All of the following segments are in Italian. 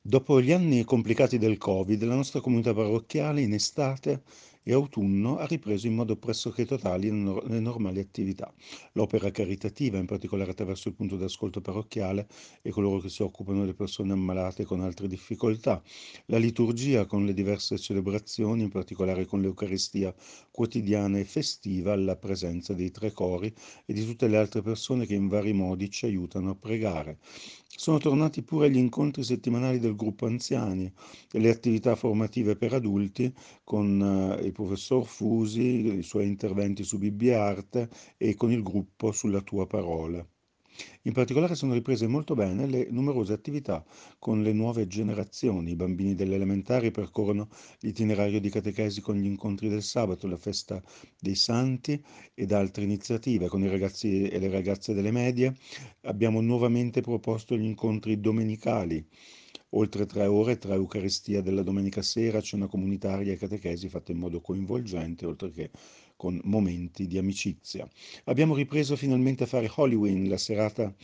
Dopo gli anni complicati del Covid, la nostra comunità parrocchiale in estate e autunno ha ripreso in modo pressoché totale le normali attività. L'opera caritativa, in particolare attraverso il punto d'ascolto parrocchiale e coloro che si occupano delle persone ammalate con altre difficoltà, la liturgia con le diverse celebrazioni, in particolare con l'Eucaristia quotidiana e festiva, alla presenza dei tre cori e di tutte le altre persone che in vari modi ci aiutano a pregare. Sono tornati pure gli incontri settimanali del gruppo anziani e le attività formative per adulti con il professor Fusi, i suoi interventi su Bibbia e Arte e con il gruppo sulla tua parola. In particolare sono riprese molto bene le numerose attività con le nuove generazioni. I bambini delle elementari percorrono l'itinerario di catechesi con gli incontri del sabato, la festa dei santi ed altre iniziative. Con i ragazzi e le ragazze delle medie abbiamo nuovamente proposto gli incontri domenicali. Oltre 3 ore tra Eucaristia della domenica sera, cena comunitaria e catechesi fatte in modo coinvolgente, oltre che con momenti di amicizia. Abbiamo ripreso finalmente a fare Halloween, la serata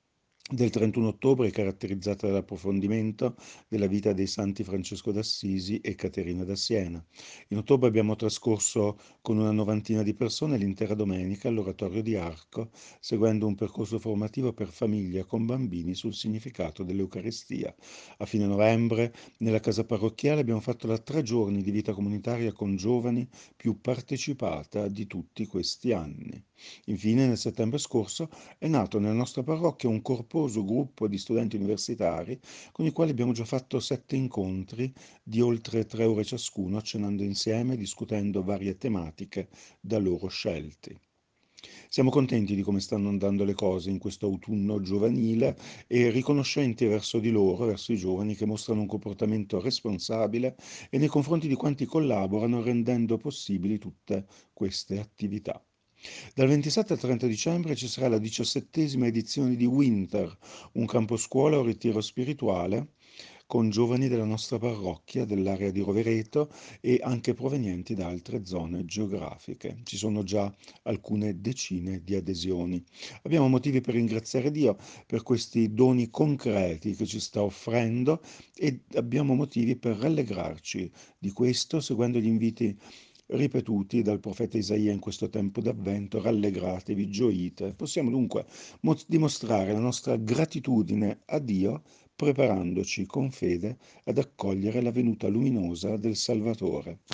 del 31 ottobre, caratterizzata dall'approfondimento della vita dei santi Francesco d'Assisi e Caterina da Siena. In ottobre abbiamo trascorso con una novantina di persone l'intera domenica all'oratorio di Arco, seguendo un percorso formativo per famiglie con bambini sul significato dell'Eucaristia. A fine novembre, nella casa parrocchiale, abbiamo fatto la 3 giorni di vita comunitaria con giovani più partecipata di tutti questi anni. Infine, nel settembre scorso, è nato nella nostra parrocchia un corposo gruppo di studenti universitari con i quali abbiamo già fatto 7 incontri di oltre 3 ore ciascuno, cenando insieme, discutendo varie tematiche da loro scelti. Siamo contenti di come stanno andando le cose in questo autunno giovanile e riconoscenti verso di loro, verso i giovani che mostrano un comportamento responsabile e nei confronti di quanti collaborano rendendo possibili tutte queste attività. Dal 27 al 30 dicembre ci sarà la 17ª edizione di Winter, un campo scuola o ritiro spirituale con giovani della nostra parrocchia, dell'area di Rovereto e anche provenienti da altre zone geografiche. Ci sono già alcune decine di adesioni. Abbiamo motivi per ringraziare Dio per questi doni concreti che ci sta offrendo e abbiamo motivi per rallegrarci di questo, seguendo gli inviti ripetuti dal profeta Isaia in questo tempo d'avvento: rallegratevi, gioite. Possiamo dunque dimostrare la nostra gratitudine a Dio preparandoci con fede ad accogliere la venuta luminosa del Salvatore.